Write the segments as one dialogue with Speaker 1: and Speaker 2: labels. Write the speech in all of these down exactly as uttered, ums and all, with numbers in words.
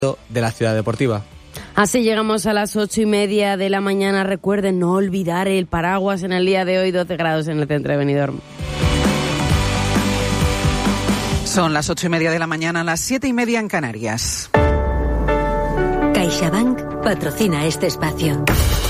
Speaker 1: de la ciudad deportiva.
Speaker 2: Así llegamos a las ocho y media de la mañana. Recuerden no olvidar el paraguas en el día de hoy, doce grados en el centro de Benidorm.
Speaker 3: Son las ocho y media de la mañana, las siete y media en Canarias.
Speaker 4: CaixaBank patrocina este espacio.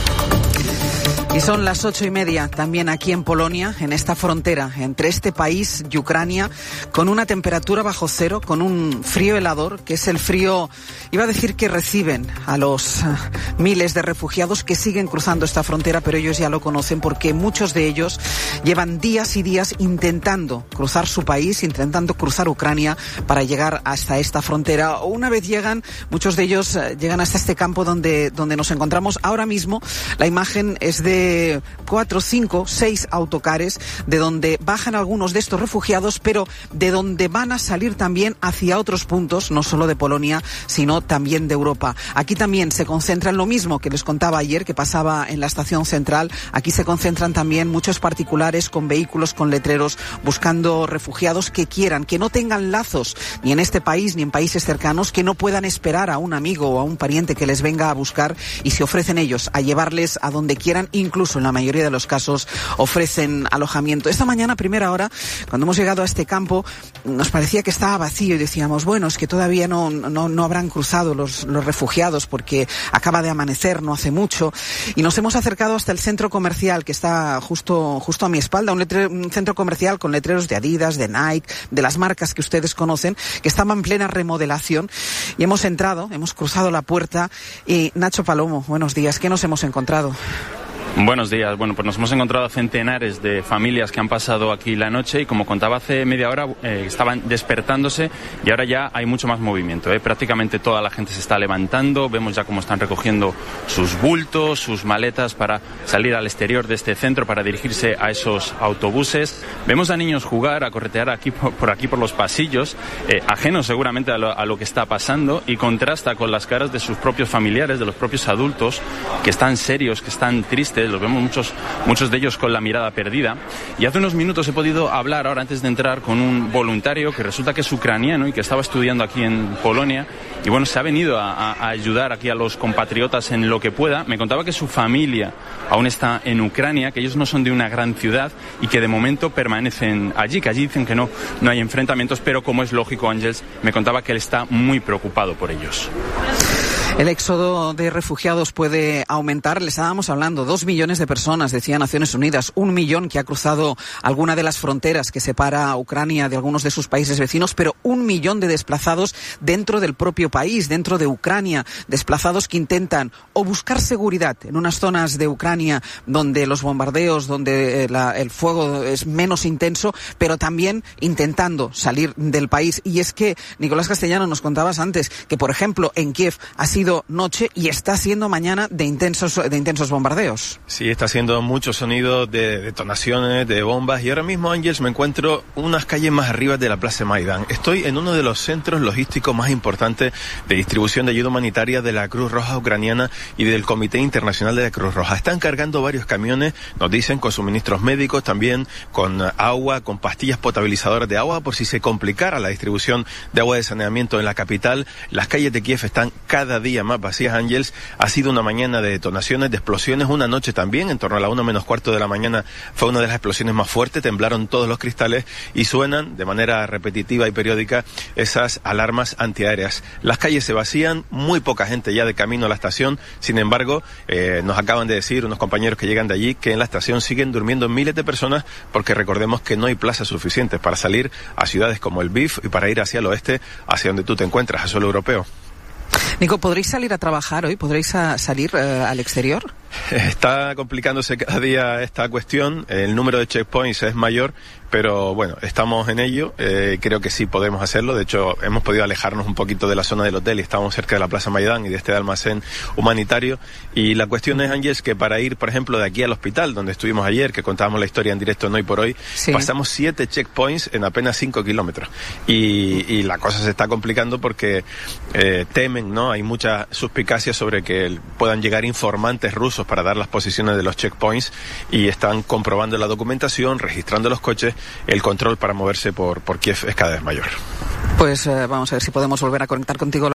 Speaker 3: Y son las ocho y media también aquí en Polonia, en esta frontera entre este país y Ucrania, con una temperatura bajo cero, con un frío helador, que es el frío, iba a decir que reciben a los uh, miles de refugiados que siguen cruzando esta frontera, pero ellos ya lo conocen porque muchos de ellos llevan días y días intentando cruzar su país, intentando cruzar Ucrania para llegar hasta esta frontera. Una vez llegan, muchos de ellos uh, llegan hasta este campo donde, donde nos encontramos ahora mismo. La imagen es de cuatro, cinco, seis autocares de donde bajan algunos de estos refugiados, pero de donde van a salir también hacia otros puntos, no solo de Polonia, sino también de Europa. Aquí también se concentran lo mismo que les contaba ayer, que pasaba en la estación central. Aquí se concentran también muchos particulares con vehículos, con letreros, buscando refugiados que quieran, que no tengan lazos ni en este país ni en países cercanos, que no puedan esperar a un amigo o a un pariente que les venga a buscar, y se ofrecen ellos a llevarles a donde quieran. Incluso en la mayoría de los casos ofrecen alojamiento. Esta mañana, a primera hora, cuando hemos llegado a este campo, nos parecía que estaba vacío y decíamos, bueno, es que todavía no, no, no habrán cruzado los, los refugiados porque acaba de amanecer, no hace mucho. Y nos hemos acercado hasta el centro comercial que está justo, justo a mi espalda, un, letre, un centro comercial con letreros de Adidas, de Nike, de las marcas que ustedes conocen, que estaba en plena remodelación. Y hemos entrado, hemos cruzado la puerta. Y Nacho Palomo, buenos días, ¿qué nos hemos encontrado?
Speaker 5: Buenos días. Bueno, pues nos hemos encontrado centenares de familias que han pasado aquí la noche y, como contaba hace media hora, eh, estaban despertándose y ahora ya hay mucho más movimiento, ¿eh? Prácticamente toda la gente se está levantando, vemos ya cómo están recogiendo sus bultos, sus maletas para salir al exterior de este centro para dirigirse a esos autobuses. Vemos a niños jugar, a corretear aquí por, por aquí por los pasillos, eh, ajenos seguramente a lo, a lo que está pasando, y contrasta con las caras de sus propios familiares, de los propios adultos, que están serios, que están tristes. Los vemos muchos, muchos de ellos con la mirada perdida. Y hace unos minutos he podido hablar, ahora antes de entrar, con un voluntario que resulta que es ucraniano y que estaba estudiando aquí en Polonia. Y bueno, se ha venido a, a ayudar aquí a los compatriotas en lo que pueda. Me contaba que su familia aún está en Ucrania, que ellos no son de una gran ciudad y que de momento permanecen allí, que allí dicen que no, no hay enfrentamientos, pero como es lógico, Ángels, me contaba que él está muy preocupado por ellos.
Speaker 3: El éxodo de refugiados puede aumentar. Les estábamos hablando, dos millones de personas, decía Naciones Unidas, un millón que ha cruzado alguna de las fronteras que separa a Ucrania de algunos de sus países vecinos, pero un millón de desplazados dentro del propio país, dentro de Ucrania, desplazados que intentan o buscar seguridad en unas zonas de Ucrania donde los bombardeos, donde la, el fuego es menos intenso, pero también intentando salir del país. Y es que, Nicolás Castellano, nos contabas antes que, por ejemplo, en Kiev ha sido noche y está siendo mañana de intensos de intensos bombardeos.
Speaker 6: Sí, está haciendo mucho sonido de detonaciones, de bombas, y ahora mismo, Ángels, me encuentro unas calles más arriba de la Plaza Maidán. Estoy en uno de los centros logísticos más importantes de distribución de ayuda humanitaria de la Cruz Roja Ucraniana y del Comité Internacional de la Cruz Roja. Están cargando varios camiones, nos dicen, con suministros médicos, también con agua, con pastillas potabilizadoras de agua, por si se complicara la distribución de agua de saneamiento en la capital. Las calles de Kiev están cada día más vacías, Ángels. Ha sido una mañana de detonaciones, de explosiones, una noche también, en torno a la una menos cuarto de la mañana fue una de las explosiones más fuertes, temblaron todos los cristales y suenan de manera repetitiva y periódica esas alarmas antiaéreas. Las calles se vacían, muy poca gente ya de camino a la estación. Sin embargo, eh, nos acaban de decir unos compañeros que llegan de allí que en la estación siguen durmiendo miles de personas, porque recordemos que no hay plazas suficientes para salir a ciudades como el Lviv y para ir hacia el oeste, hacia donde tú te encuentras, a suelo europeo.
Speaker 3: Nico, ¿podréis salir a trabajar hoy? ¿Podréis a salir eh, al exterior?
Speaker 6: Está complicándose cada día esta cuestión. El número de checkpoints es mayor, pero bueno, estamos en ello. Eh, creo que sí podemos hacerlo. De hecho, hemos podido alejarnos un poquito de la zona del hotel y estamos cerca de la Plaza Maidán y de este almacén humanitario. Y la cuestión es, Ángels, que para ir, por ejemplo, de aquí al hospital, donde estuvimos ayer, que contábamos la historia en directo en Hoy por Hoy, sí, pasamos siete checkpoints en apenas cinco kilómetros. Y, y la cosa se está complicando porque eh, temen, ¿no? Hay mucha suspicacia sobre que puedan llegar informantes rusos para dar las posiciones de los checkpoints, y están comprobando la documentación, registrando los coches. El control para moverse por, por Kiev es cada vez mayor.
Speaker 3: Pues eh, vamos a ver si podemos volver a conectar contigo